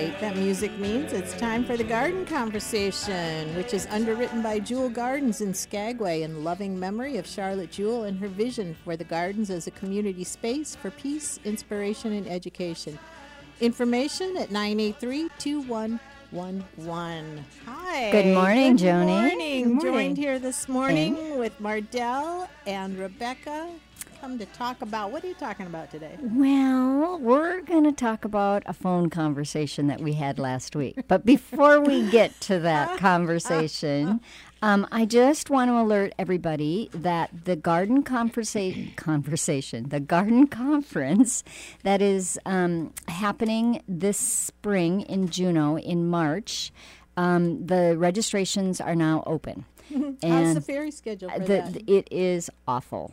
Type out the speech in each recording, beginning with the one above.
right. That music means it's time for the Garden Conversation, which is underwritten by Jewel Gardens in Skagway in loving memory of Charlotte Jewel and her vision for the gardens as a community space for peace, inspiration, and education. Information at 983-2111. Hi. Good morning, Joni. Good morning. Good morning. Joined here this morning with Mardell and Rebecca. Come to talk about, what are you talking about today? Well, we're going to talk about a phone conversation that we had last week. But before we get to that conversation, I just want to alert everybody that the garden the garden conference that is happening this spring in Juneau in March, the registrations are now open. How's the ferry schedule for that? It is awful.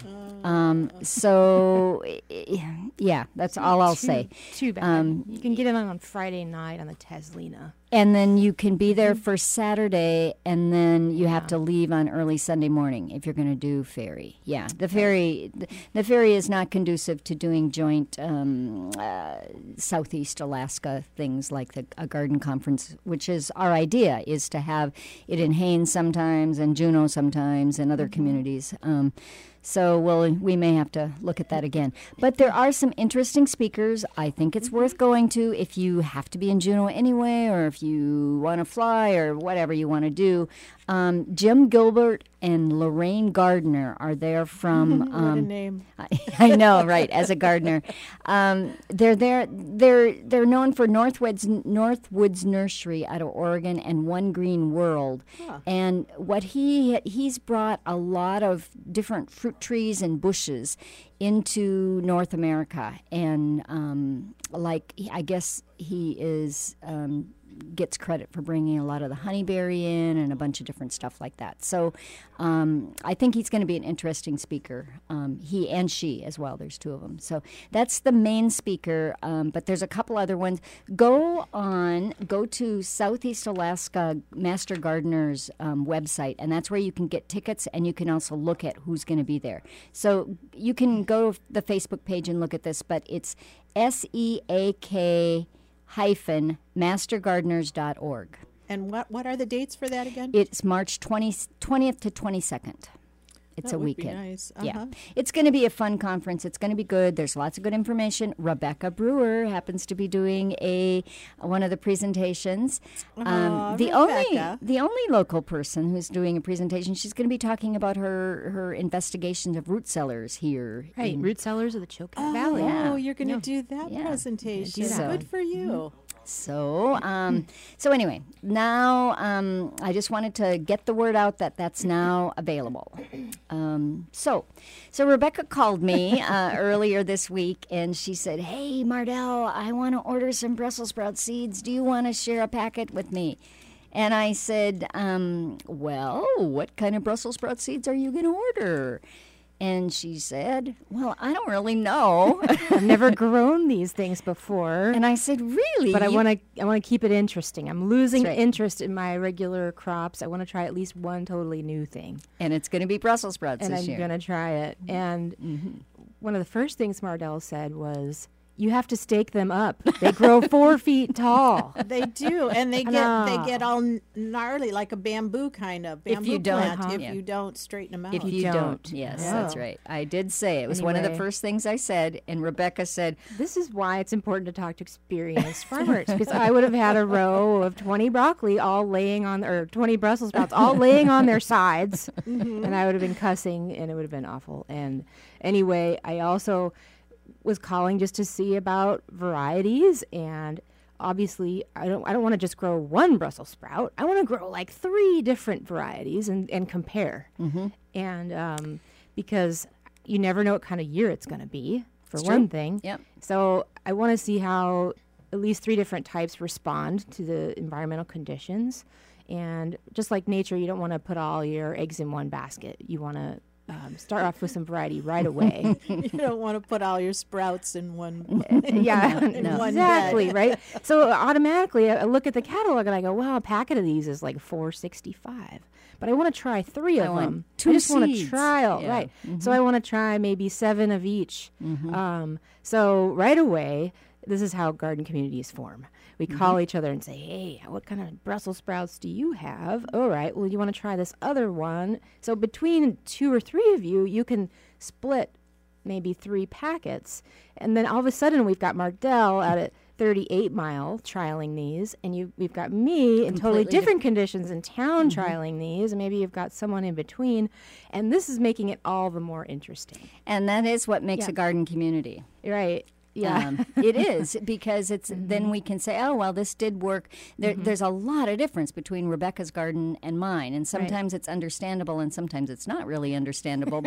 So, yeah, that's all I'll say. Too bad. You can get them on Friday night on the Teslina. And then you can be there for Saturday, and then you have to leave on early Sunday morning if you're going to do ferry. Yeah, the ferry is not conducive to doing joint Southeast Alaska things like a garden conference, which is our idea, is to have it in Haines sometimes and Juneau sometimes and other communities. So we may have to look at that again. But there are some interesting speakers. I think it's worth going to if you have to be in Juneau anyway, or if you want to fly or whatever you want to do. Jim Gilbert and Lorraine Gardner are there from... what a name. I know, right, as a gardener. They're there. They're known for Northwoods Nursery out of Oregon and One Green World. Huh. And what he's brought a lot of different fruit trees and bushes into North America. And I guess he is... gets credit for bringing a lot of the honeyberry in and a bunch of different stuff like that. So I think he's going to be an interesting speaker. He and she as well. There's two of them. So that's the main speaker, but there's a couple other ones. Go to Southeast Alaska Master Gardeners website, and that's where you can get tickets, and you can also look at who's going to be there. So you can go to the Facebook page and look at this, but it's SEAK-mastergardeners.org. And what are the dates for that again? It's March 20th to 22nd. It's that a would weekend. Be nice. Yeah. It's going to be a fun conference. It's going to be good. There's lots of good information. Rebecca Brewer happens to be doing one of the presentations. The only local person who's doing a presentation. She's going to be talking about her investigations of root cellars here. Right, root cellars of the Chilkat Valley. Oh, you're going to do that presentation. Good for you. So anyway, now I just wanted to get the word out that that's now available. So Rebecca called me earlier this week, and she said, "Hey, Mardell, I want to order some Brussels sprout seeds. Do you want to share a packet with me?" And I said, "Well, what kind of Brussels sprout seeds are you going to order?" And she said, "Well, I don't really know. I've never grown these things before." And I said, "Really? But I want to keep it interesting. I'm losing interest in my regular crops. I want to try at least one totally new thing. And it's going to be Brussels sprouts this year. And I'm going to try it." And one of the first things Mardell said was, "You have to stake them up. They grow 4 feet tall." They do, and they get all gnarly like a bamboo kind of bamboo if you don't, plant. If you don't straighten them out. If you don't, yes, that's right. I did say it was one of the first things I said, and Rebecca said, "This is why it's important to talk to experienced farmers, because I would have had a row of 20 broccoli all laying on, or 20 Brussels sprouts all laying on their sides, and I would have been cussing, and it would have been awful." And anyway, I also was calling just to see about varieties, and obviously I don't want to just grow one Brussels sprout. I want to grow like 3 different varieties and compare. And because you never know what kind of year it's going to be, for one thing. Yep. So I want to see how at least 3 different types respond to the environmental conditions. And just like nature, you don't want to put all your eggs in one basket. You want to start off with some variety right away. You don't want to put all your sprouts in one. One exactly bed. Right. So automatically, I look at the catalog and I go, "Wow, a packet of these is like $4.65." But I want to try 3 of them. I just want to trial, right? So I want to try maybe 7 of each. So right away, this is how garden communities form. We call each other and say, hey, what kind of Brussels sprouts do you have? All right, well, you want to try this other one? So between 2 or 3 of you, you can split maybe 3 packets. And then all of a sudden, we've got Mardell out at 38 Mile trialing these, and we've got me in totally different conditions in town trialing these, and maybe you've got someone in between, and this is making it all the more interesting. And that is what makes a garden community. Right. Yeah. It is, because it's then we can say, oh, well, this did work. There's a lot of difference between Rebecca's garden and mine, and sometimes it's understandable and sometimes it's not really understandable,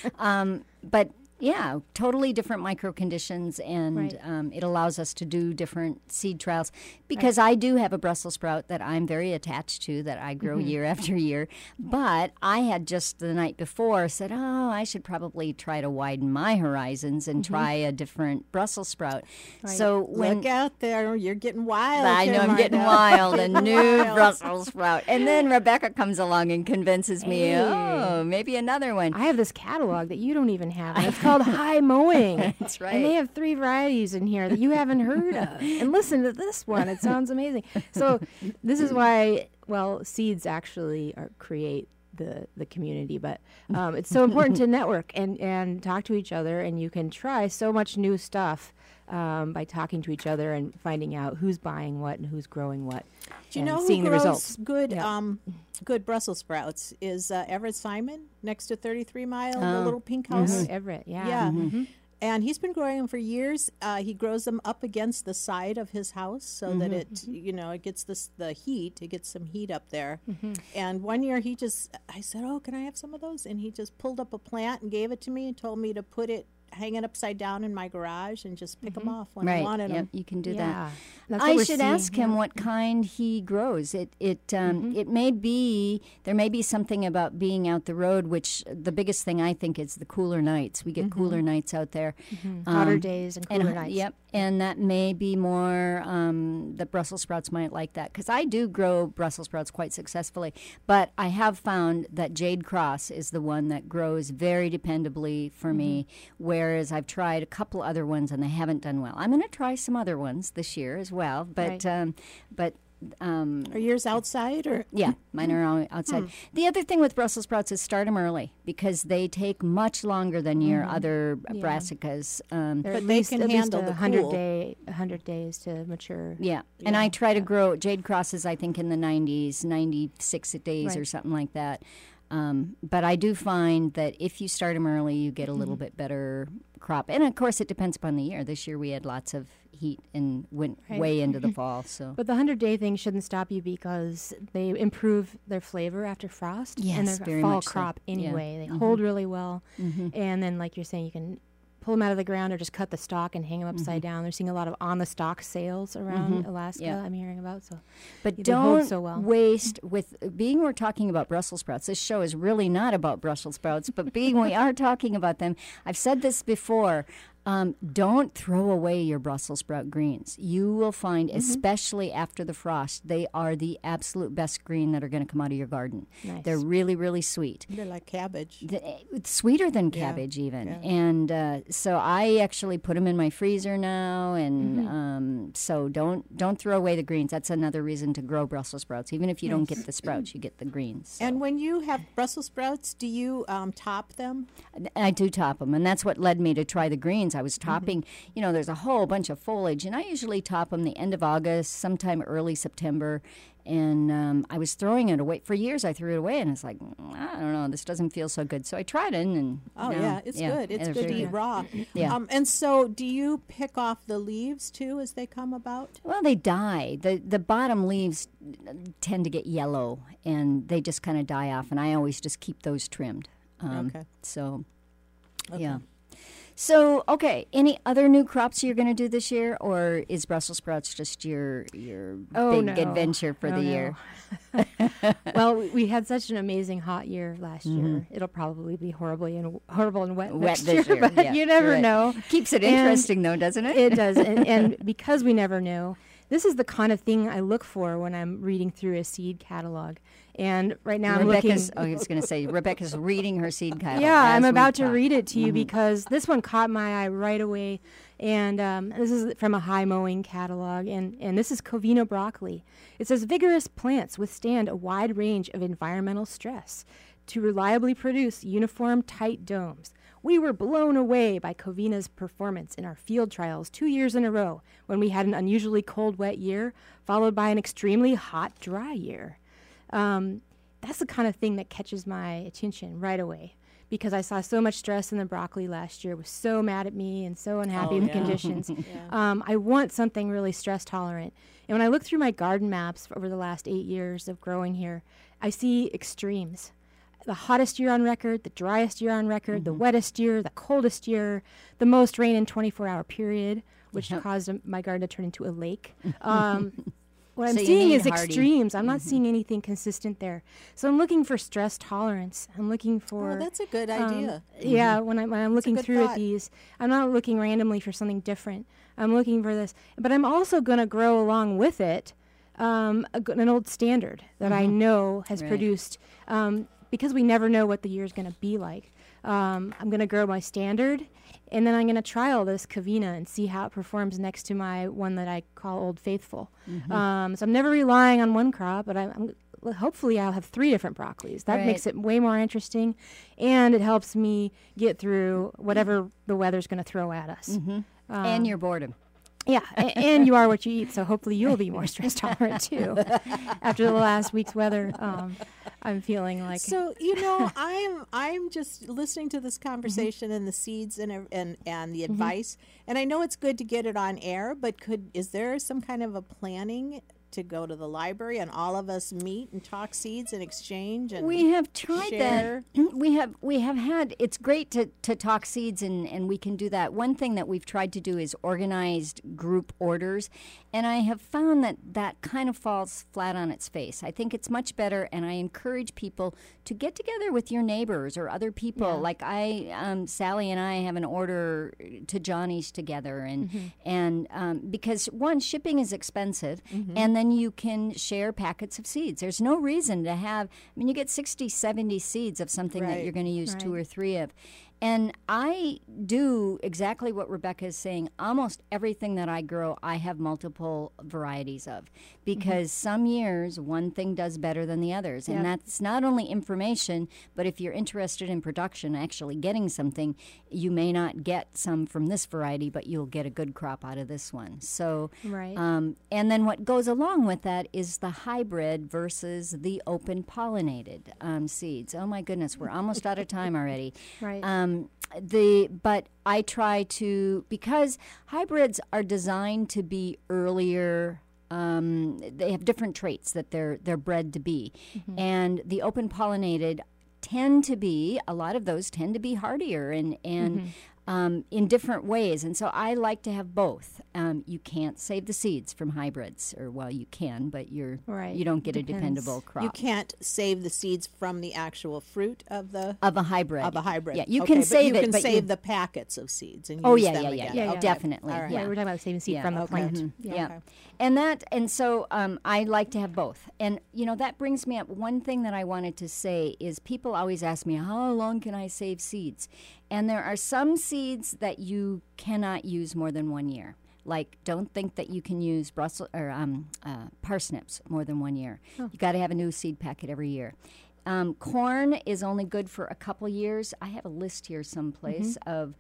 but yeah, totally different micro conditions, and it allows us to do different seed trials. Because I do have a Brussels sprout that I'm very attached to, that I grow year after year. But I had just the night before said, oh, I should probably try to widen my horizons and try a different Brussels sprout. So look out there, you're getting wild. I know I'm getting wild, a new Brussels sprout. And then Rebecca comes along and convinces me, oh, maybe another one. I have this catalog that you don't even have, and it's called High Mowing. That's right. And they have 3 varieties in here that you haven't heard of. And listen to this one. It sounds amazing. So this is why, well, seeds actually create the community. But it's so important to network and talk to each other. And you can try so much new stuff by talking to each other and finding out who's buying what and who's growing what. Do you know who grows good Brussels sprouts? Is Everett Simon next to 33 Mile, the little pink house? Everett, Yeah. And he's been growing them for years. He grows them up against the side of his house so that it gets the heat. It gets some heat up there. And one year I said, oh, can I have some of those? And he just pulled up a plant and gave it to me and told me to hang it upside down in my garage and just pick them off when I wanted them. You can do that. I should ask him what kind he grows. It may be, there may be something about being out the road, which the biggest thing I think is the cooler nights. We get cooler nights out there. Hotter days and cooler nights. Yep. And that may be more, the Brussels sprouts might like that. Because I do grow Brussels sprouts quite successfully. But I have found that Jade Cross is the one that grows very dependably for me, whereas I've tried a couple other ones and they haven't done well. I'm going to try some other ones this year as well. But are yours outside or? Yeah, mine are all outside. The other thing with Brussels sprouts is start them early, because they take much longer than your other brassicas. But they can handle the 100 days to mature. Yeah, and I try to grow Jade Crosses, I think, in the 90s, 96 days or something like that. But I do find that if you start them early, you get a little bit better crop. And, of course, it depends upon the year. This year we had lots of heat and went way into the fall. So, but the 100-day thing shouldn't stop you, because they improve their flavor after frost. Yes, and they're very a fall much so. crop anyway. Yeah. They hold really well. And then, like you're saying, you can pull them out of the ground or just cut the stalk and hang them upside down. They're seeing a lot of on-the-stalk sales around Alaska, I'm hearing about. But don't hold so well. waste, being we're talking about Brussels sprouts. This show is really not about Brussels sprouts, but being we are talking about them. I've said this before. Don't throw away your Brussels sprout greens. You will find, especially after the frost, they are the absolute best green that are going to come out of your garden. Nice. They're really, really sweet. They're like cabbage. Sweeter than cabbage even. And so I actually put them in my freezer now. And so don't throw away the greens. That's another reason to grow Brussels sprouts. Even if you don't get the sprouts, you get the greens. So. And when you have Brussels sprouts, do you top them? I do top them. And that's what led me to try the greens. I was topping, there's a whole bunch of foliage, and I usually top them the end of August, sometime early September, and I was throwing it away. For years I threw it away, and it's like, I don't know, this doesn't feel so good. So I tried it, and it's good. It's good to eat raw. Yeah. And so do you pick off the leaves, too, as they come about? Well, they die. The bottom leaves tend to get yellow, and they just kind of die off, and I always just keep those trimmed. So, yeah. So, okay, any other new crops you're going to do this year, or is Brussels sprouts just your big adventure for the year? Well, we had such an amazing hot year last year. It'll probably be horrible and wet next this year. But you never know. Keeps it interesting, though, doesn't it? It does, and because we never know, this is the kind of thing I look for when I'm reading through a seed catalog. And right now I'm looking. I was going to say, Rebecca's reading her seed catalog. Yeah, I'm about to read it to you because this one caught my eye right away. And this is from a high mowing catalog. And this is Covina broccoli. It says vigorous plants withstand a wide range of environmental stress to reliably produce uniform, tight domes. We were blown away by Covina's performance in our field trials 2 years in a row when we had an unusually cold, wet year, followed by an extremely hot, dry year. That's the kind of thing that catches my attention right away because I saw so much stress in the broccoli last year, was so mad at me and so unhappy with conditions. I want something really stress tolerant. And when I look through my garden maps over the last 8 years of growing here, I see extremes. The hottest year on record, the driest year on record, the wettest year, the coldest year, the most rain in 24-hour period, which caused my garden to turn into a lake. What I'm seeing is extremes. I'm not seeing anything consistent there. So I'm looking for stress tolerance. I'm looking for... Oh, that's a good idea. Yeah, when I'm looking through at these, I'm not looking randomly for something different. I'm looking for this. But I'm also going to grow along with it an old standard that I know has produced... because we never know what the year is going to be like. I'm going to grow my standard, and then I'm going to trial this Covina and see how it performs next to my one that I call Old Faithful. So I'm never relying on one crop, but hopefully I'll have 3 different broccolis. That makes it way more interesting, and it helps me get through whatever the weather's going to throw at us. And your boredom. Yeah, and you are what you eat, so hopefully you'll be more stress tolerant too. After the last week's weather, I'm feeling like... So, I'm just listening to this conversation and the seeds and the advice, and I know it's good to get it on air, but is there some kind of a planning to go to the library and all of us meet and talk seeds and exchange and we have tried share? That we have had, it's great to talk seeds and we can do that. One thing that we've tried to do is organized group orders, and I have found that kind of falls flat on its face. I think it's much better, and I encourage people to get together with your neighbors or other people. Like Sally and I have an order to Johnny's together, and because one, shipping is expensive, and then you can share packets of seeds. There's no reason to have, you get 60, 70 seeds of something that you're going to use 2 or 3 of. And I do exactly what Rebecca is saying. Almost everything that I grow, I have multiple varieties of, because some years one thing does better than the others. And that's not only information, but if you're interested in production, actually getting something, you may not get some from this variety, but you'll get a good crop out of this one. So, and then what goes along with that is the hybrid versus the open pollinated seeds. Oh my goodness, we're almost out of time already. But I try to, because hybrids are designed to be earlier. They have different traits that they're bred to be, and the open pollinated a lot of those tend to be hardier and in different ways. And so I like to have both. You can't save the seeds from hybrids, or well, you can, but you don't get a dependable crop. You can't save the seeds from the actual fruit of a hybrid. Yeah, you can save it, but you can save the packets of seeds and use them again. Yeah, definitely. All right. We're talking about saving seed from the plant. And so I like to have both. And that brings me up. One thing that I wanted to say is people always ask me, how long can I save seeds? And there are some seeds that you cannot use more than 1 year. Like, don't think that you can use parsnips more than 1 year. You got to have a new seed packet every year. Corn is only good for a couple years. I have a list here someplace of.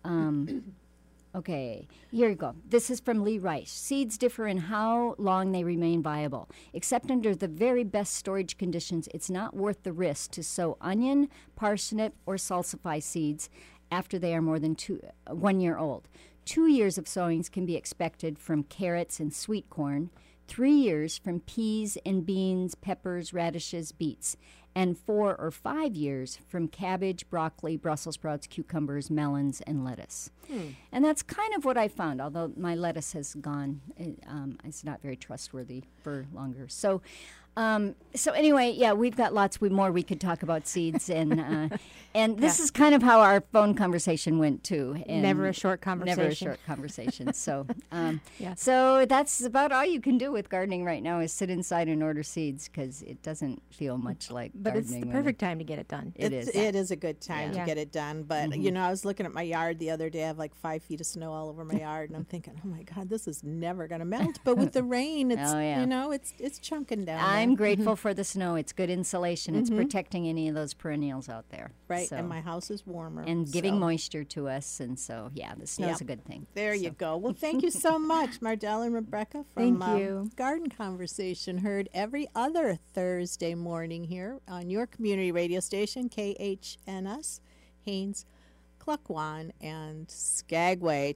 Okay, here you go. This is from Lee Rice. Seeds differ in how long they remain viable. Except under the very best storage conditions, it's not worth the risk to sow onion, parsnip, or salsify seeds after they are more than 1 year old. 2 years of sowings can be expected from carrots and sweet corn, 3 years from peas and beans, peppers, radishes, beets, and 4 or 5 years from cabbage, broccoli, Brussels sprouts, cucumbers, melons, and lettuce. And that's kind of what I found, although my lettuce has gone, it's not very trustworthy for longer. So So anyway, yeah, we've got lots more we could talk about seeds, and this is kind of how our phone conversation went too. And Never a short conversation. Never a short conversation. So, so that's about all you can do with gardening right now is sit inside and order seeds because it doesn't feel much like But gardening. it's the perfect time to get it done. It is. It is a good time to Yeah. get it done. But, you know, I was looking at my yard the other day. I have like 5 feet of snow all over my yard. And I'm thinking, oh, my God, this is never going to melt. But with the rain, it's, you know, it's chunking down. I'm grateful for the snow. It's good insulation. It's protecting any of those perennials out there. Right, So, and my house is warmer. and giving so. moisture to us. And so, yeah, the snow's Yep. a good thing. There you go. Well, thank you so much, Mardell and Rebecca from Thank you. Garden Conversation, heard every other Thursday morning here on your community radio station, KHNS, Haines, Cluckwan, and Skagway.